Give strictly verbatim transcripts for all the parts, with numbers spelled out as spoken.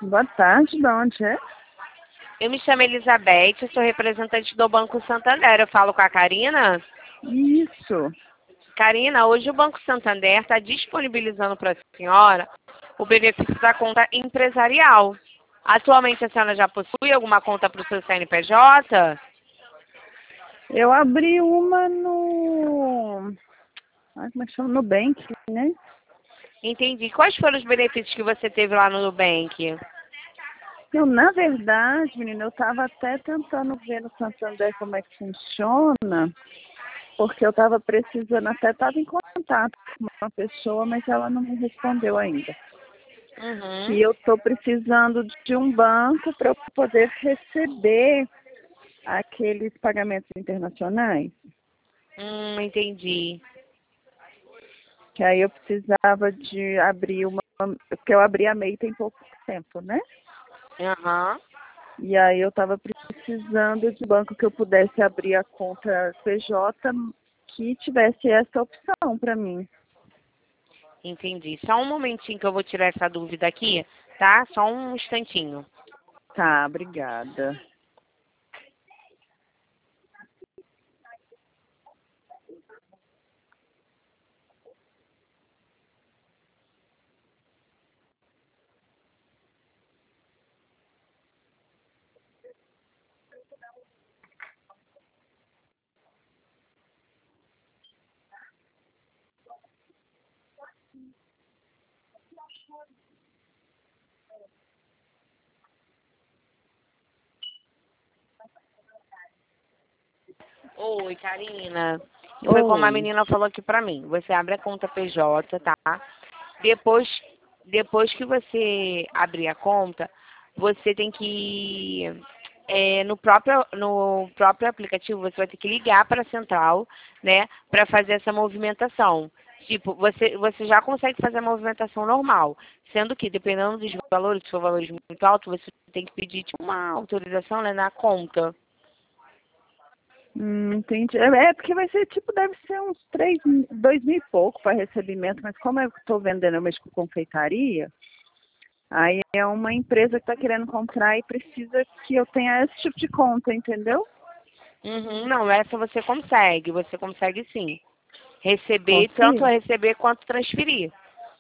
Boa tarde, de onde é? Eu me chamo Elizabeth, eu sou representante do Banco Santander. Eu falo com a Karina? Isso. Karina, hoje o Banco Santander está disponibilizando para a senhora o benefício da conta empresarial. Atualmente a senhora já possui alguma conta para o seu C N P J? Eu abri uma no... Ai, como é que chama? Nubank, né? Entendi. Quais foram os benefícios que você teve lá no Nubank? Eu, na verdade, menina, eu estava até tentando ver no Santander como é que funciona, porque eu estava precisando, até estava em contato com uma pessoa, mas ela não me respondeu ainda. Uhum. E eu estou precisando de um banco para eu poder receber aqueles pagamentos internacionais. Hum, entendi. Que aí eu precisava de abrir uma... Porque eu abri a MEI tem pouco tempo, né? Aham. E aí eu estava precisando de banco que eu pudesse abrir a conta P J que tivesse essa opção para mim. Entendi. Só um momentinho que eu vou tirar essa dúvida aqui, tá? Só um instantinho. Tá, obrigada. Oi, Karina. Foi como a Oi. menina falou aqui pra mim. Você abre a conta P J, tá? Depois, depois que você abrir a conta, você tem que é, no próprio no próprio aplicativo você vai ter que ligar para a central, né, para fazer essa movimentação. Tipo, você você já consegue fazer a movimentação normal, sendo que dependendo dos valores, se for valores muito altos, você tem que pedir tipo, uma autorização, né, na conta. Hum, entendi. É é porque vai ser tipo, deve ser uns três, dois mil e pouco para recebimento, mas como eu estou vendendo, eu mexo com confeitaria, aí é uma empresa que está querendo comprar e precisa que eu tenha esse tipo de conta, entendeu? Uhum, não, essa você consegue, você consegue sim. Receber, tanto Consigo. receber quanto transferir.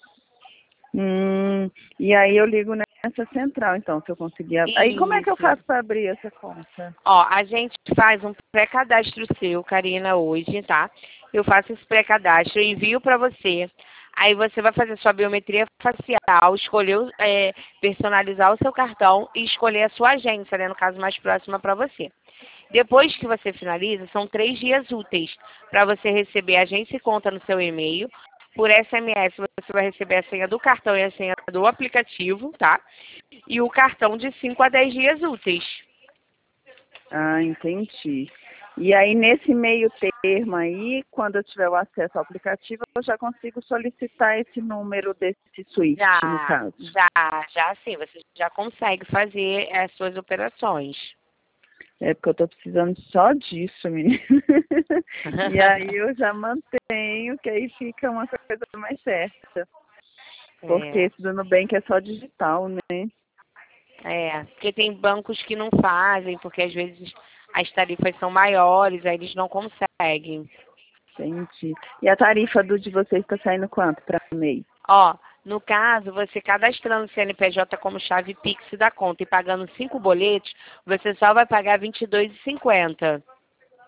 Hum, e aí eu ligo nessa central, então, se eu conseguir. ab- Aí como é que eu Isso. faço para abrir essa conta? Ó, a gente faz um pré-cadastro seu, Karina, hoje, tá? Eu faço esse pré-cadastro, eu envio para você. Aí você vai fazer sua biometria facial, escolher, o- é, personalizar o seu cartão e escolher a sua agência, né? No caso, mais próxima para você. Depois que você finaliza, são três dias úteis para você receber a agência e conta no seu e-mail. Por S M S, você vai receber a senha do cartão e a senha do aplicativo, tá? E o cartão de cinco a dez dias úteis. Ah, entendi. E aí, nesse meio termo aí, quando eu tiver o acesso ao aplicativo, eu já consigo solicitar esse número desse Swift, no Já, caso. já, já sim, você já consegue fazer as suas operações. É porque eu tô precisando só disso, menina. E aí eu já mantenho, que aí fica uma coisa mais certa. Porque É, esse do Nubank é só digital, né? é, porque tem bancos que não fazem, porque às vezes as tarifas são maiores, aí eles não conseguem. Entendi. E a tarifa do de vocês está saindo quanto para mês? Ó, no caso, você cadastrando o C N P J como chave Pix da conta e pagando cinco boletos, você só vai pagar vinte e dois reais e cinquenta centavos.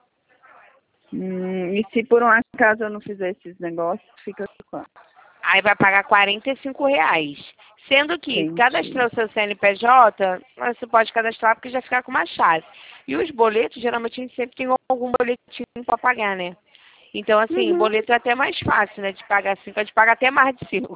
Hum, e se por um acaso eu não fizer esses negócios, fica quanto? Aí vai pagar quarenta e cinco reais. Sendo que Entendi. cadastrou o seu C N P J, você pode cadastrar porque já fica com uma chave. E os boletos, geralmente a gente sempre tem algum boletim para pagar, né? Então, assim, o Uhum. boleto é até mais fácil, né? De pagar cinco, a gente paga até mais de cinco.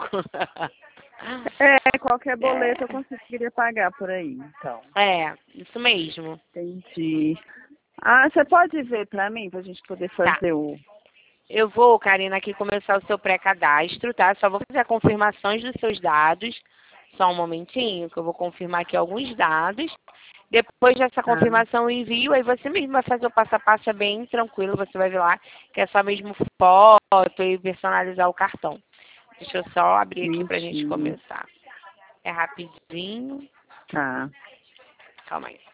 É, qualquer boleto eu É, conseguiria pagar por aí, então. é, isso mesmo. Entendi. Ah, você pode ver para mim, para a gente poder Tá. fazer o... Eu vou, Karina, aqui começar o seu pré-cadastro, tá? Só vou fazer confirmações dos seus dados. Só um momentinho, que eu vou confirmar aqui alguns dados. Depois dessa Tá. confirmação, eu envio, aí você mesmo vai fazer o passo a passo, é bem tranquilo. Você vai ver lá que é só mesmo foto e personalizar o cartão. Deixa eu só abrir aqui pra gente Entendi. começar. É rapidinho. Tá. Calma aí.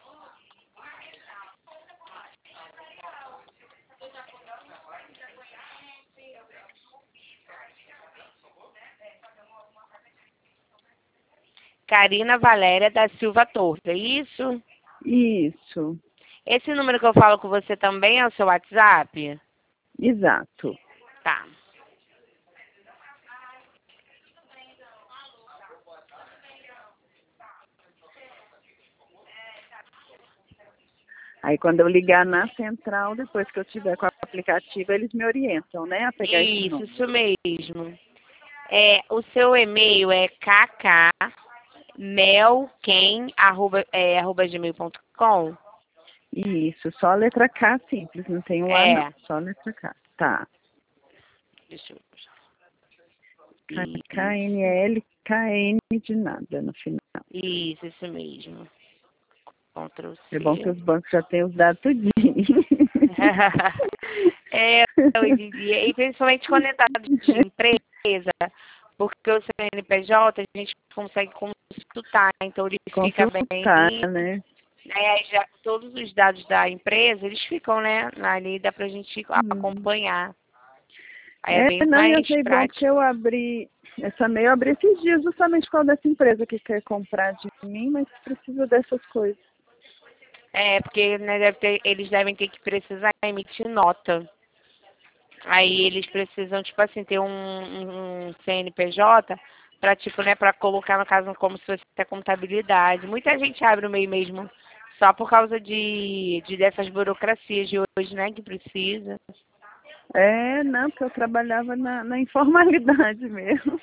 Karina Valéria da Silva Torres, é isso? Isso. Esse número que eu falo com você também é o seu WhatsApp? Exato. Tá. Aí quando eu ligar na central, depois que eu tiver com o aplicativo, eles me orientam, né? A pegar esse Isso, número. isso mesmo. É, o seu e-mail é kkmelken, arroba, é, arroba gmail ponto com? Isso, só a letra K simples, não tem o A não, É. só a letra K. Tá. Deixa eu... K N L K N de nada no final. Isso, isso mesmo. Ctrl É bom que C. os bancos já têm os dados tudinho. É, hoje em dia, e principalmente quando é dado de empresa, porque o C N P J a gente consegue consultar, então ele fica bem, Consultar, né? né, já, todos os dados da empresa, eles ficam, né, ali, dá pra gente Hum. acompanhar. Aí é É, bem não, eu mais achei bom porque prático. eu abri, essa meio eu abri esses dias justamente por causa dessa empresa que quer comprar de mim, mas precisa dessas coisas. É, porque né, deve ter, eles devem ter que precisar emitir nota. Aí eles precisam, tipo assim, ter um, um um C N P J para, tipo, né, para colocar, no caso, como se fosse a contabilidade. Muita gente abre o MEI mesmo só por causa de, de dessas burocracias de hoje, né, que precisa. É, não, porque eu trabalhava na, na informalidade mesmo.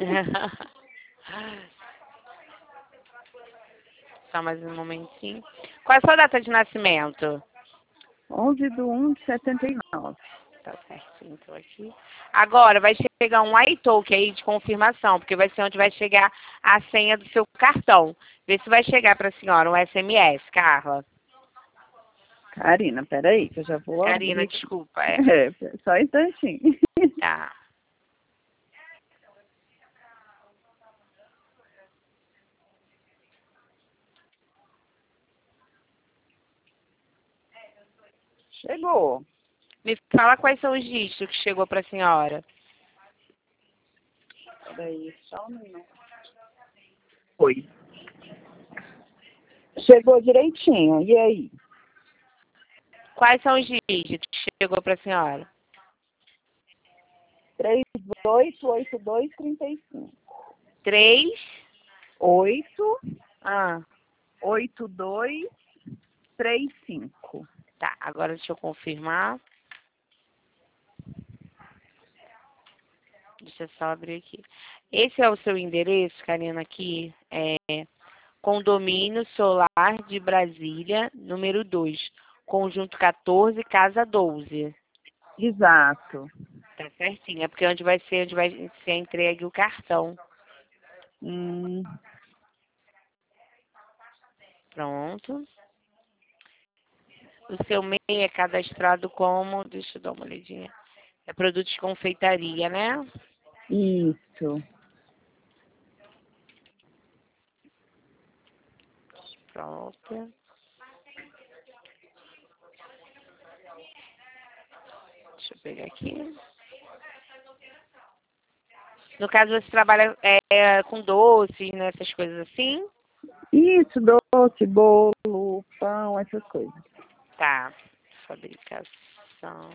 Só mais um momentinho. Qual é a sua data de nascimento? onze de um de setenta e nove. Tá certinho, então aqui. Agora vai chegar um iTalk aí de confirmação, porque vai ser onde vai chegar a senha do seu cartão. Vê se vai chegar para a senhora um S M S, Carla. Karina, peraí, que eu já vou Karina, abrir. desculpa, é. É, só um instantinho. Tá. Chegou. Me fala quais são os dígitos que chegou para a senhora. Peraí, só um minuto. Oi. Chegou direitinho, e aí? Quais são os dígitos que chegou para a senhora? três oito oito dois trinta e cinco. Três. oito Ah, oito dois três cinco. tá. Agora deixa eu confirmar. Deixa eu só abrir aqui. Esse é o seu endereço, Karina, aqui. É Condomínio Solar de Brasília, número dois. Conjunto quatorze, casa doze. Exato. Tá certinho. É porque onde vai ser, onde vai ser entregue o cartão. Hum, Pronto. O seu MEI é cadastrado como, deixa eu dar uma olhadinha. É produto de confeitaria, né? isso. Pronto. Deixa eu pegar aqui. No caso, você trabalha é, com doces, né? Essas coisas assim? Isso, doce, bolo, pão, essas coisas. Tá. Fabricação.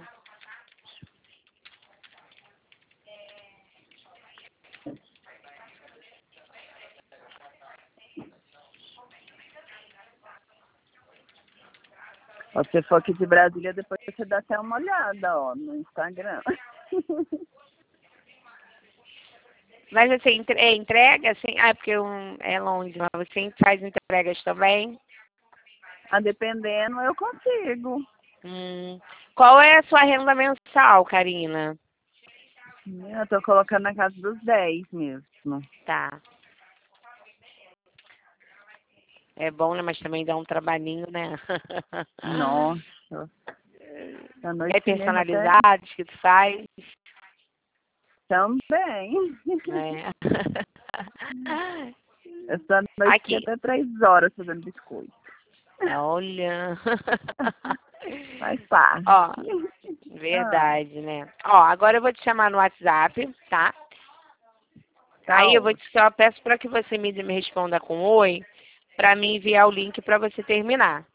Ó, se você for aqui de Brasília, depois você dá até uma olhada, ó, no Instagram. Mas você entre- é, entrega, assim? Ah, é porque um, é longe, mas você faz entregas também? A dependendo, eu consigo. Hum. Qual é a sua renda mensal, Karina? Eu tô colocando na casa dos dez mesmo. Tá. É bom, né? Mas também dá um trabalhinho, né? Nossa. A É noite mesmo até personalizado que tu faz? também. É. Essa noite Aqui. até três horas fazendo biscoito. Olha. Faz parte. Ó, verdade, né? Ó, agora eu vou te chamar no WhatsApp, tá? Tá Aí eu ótimo. vou te só peço para que você me, me responda com oi, para mim enviar o link para você terminar.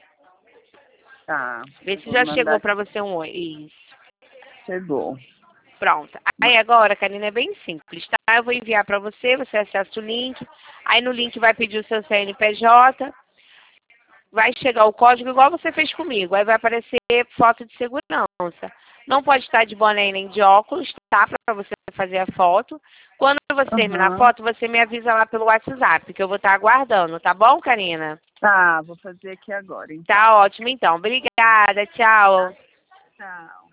Tá. Vê Eu se vou já mandar chegou aqui. para você um oi. Isso. Chegou. Pronto. Aí agora, Karina, é bem simples, tá? Eu vou enviar para você, você acessa o link. Aí no link vai pedir o seu C N P J. Vai chegar o código igual você fez comigo. Aí vai aparecer foto de segurança. Não pode estar de boné nem de óculos, tá? Para você fazer a foto. Quando você terminar a Aham. foto, você me avisa lá pelo WhatsApp, que eu vou estar aguardando, tá bom, Karina? Tá, vou fazer aqui agora, então. Tá ótimo, então. Obrigada. Tchau. Tchau.